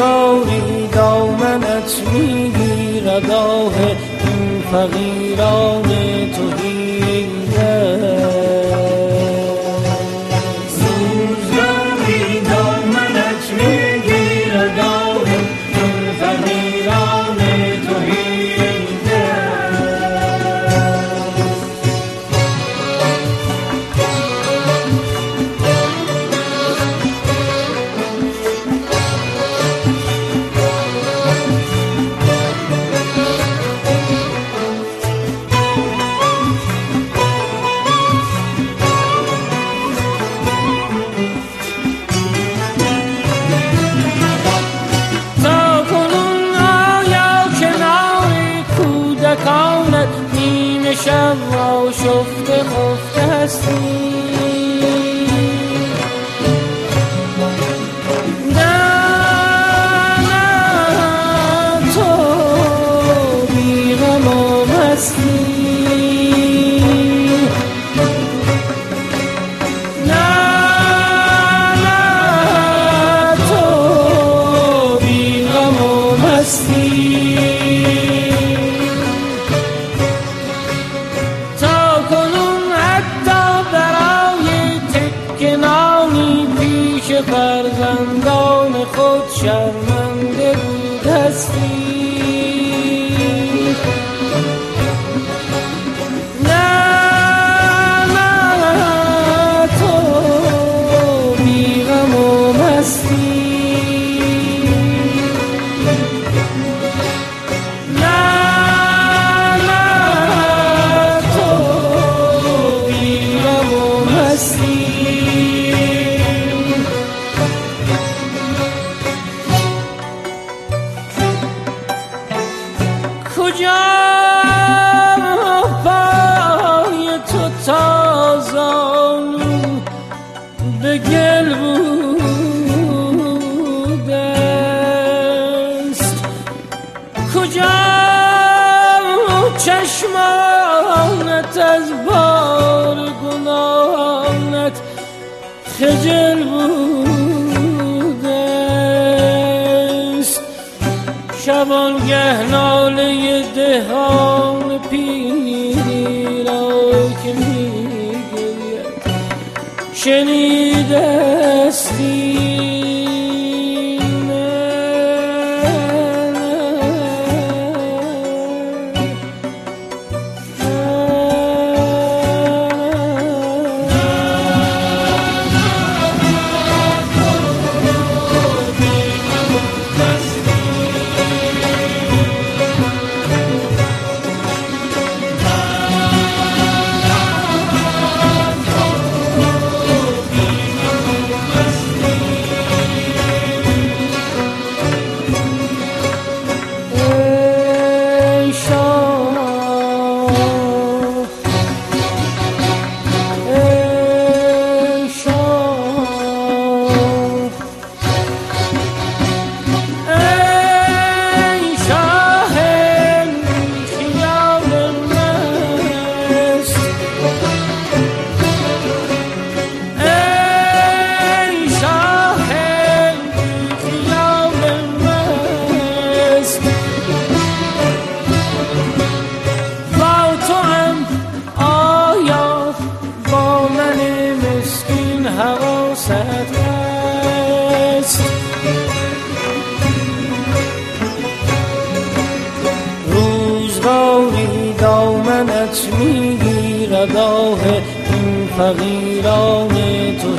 روزگاری دامنت میگیرد آه این فقیران تهیده. روزگاری دامنت میگیرد آه این فقیران تهیده. نیمه شب را شفته خفته هستی، نه تو بی غم و مستی، نه تو بی غم و مستی. فرزندان خود شرمنده بود هستی، نه تو بی غم و مستی، نه تو بی غم و مستی. کجا پای تو تازانو به گل بوده است، کجا چشمانت از بار گناهانت خجل بوده است. شبانگه ناله دهان پیری را که میگوید شنیدستی، حواست هست. روزگاری دامنت میگیرد آه این فقیران تو